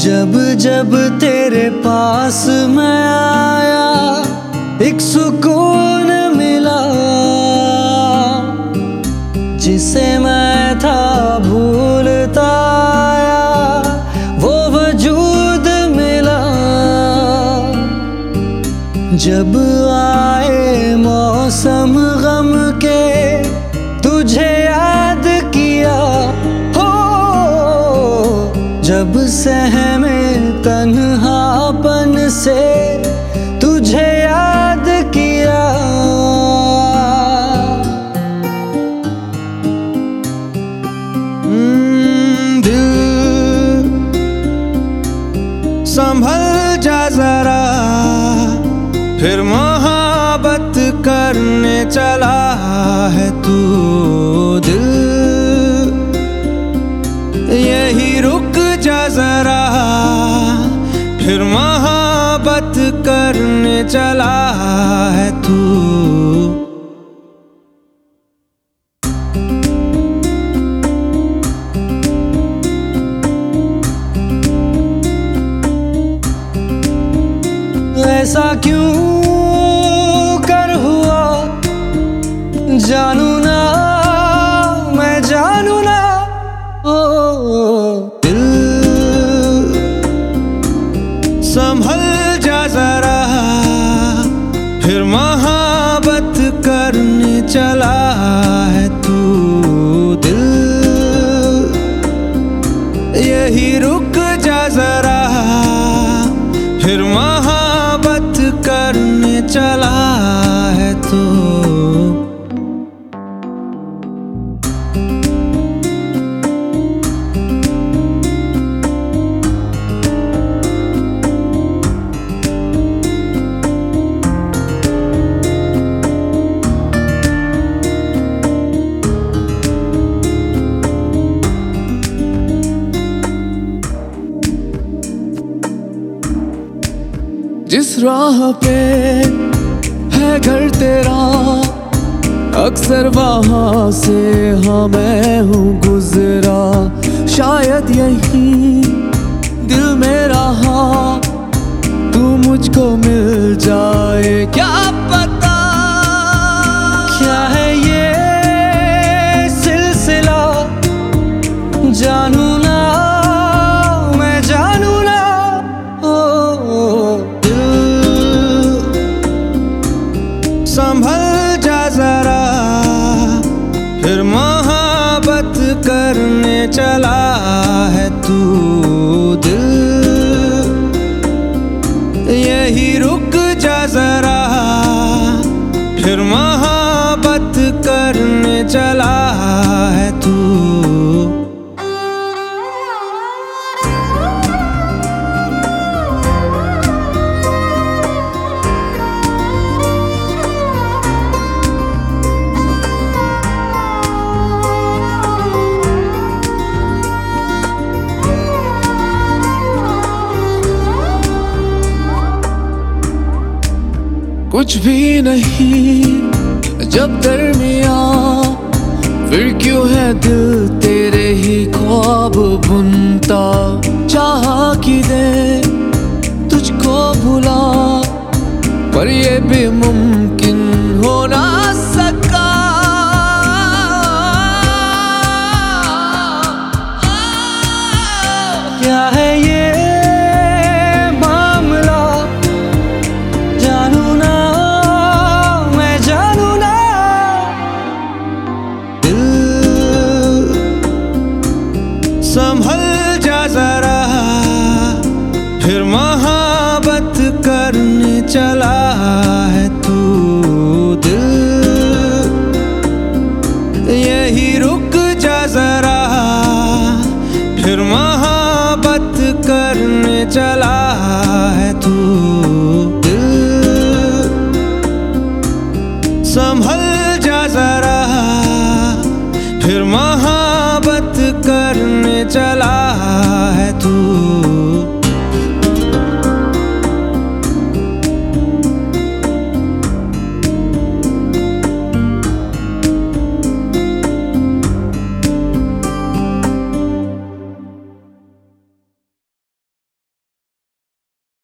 जब जब तेरे पास मैं आया एक सुकून मिला, जिसे मैं था भूलता आया वो वजूद मिला। जब आए मौसम गम के तुझे याद किया, हो जब सहमे तन्हापन से तुझे याद किया। दिल संभल जा जरा, फिर मोहब्बत करने चला है तू। दिल यही रुक जा जरा, फिर मोहब्बत करने चला है तू। ऐसा क्यों कर हुआ जानू ना, मैं जानू ना। ओ दिल संभल जा जरा, फिर मोहब्बत करने चला है तू। दिल यही रुक जा जरा, फिर मोहब्बत करने चला है तू। जिस राह पे है घर तेरा, अक्सर वहाँ से हाँ मैं हूँ गुजरा। शायद यही दिल में रहा तू मुझको मिल जाए, क्या पता। क्या है ये सिलसिला जानू ना, मैं जानू ना। संभल जा जरा, फिर मोहब्बत करने चला है तू। दिल यही रुक जा जरा, फिर मोहब्बत करने चला है तू। कुछ भी नहीं जब दरमिया, फिर क्यों है दिल तेरे ही ख्वाब बुनता। चाह कि दे तुझको भुला, पर ये भी मुमकिन हो ना सका। क्या है ये संभल जा जरा, फिर मोहब्बत करने चला है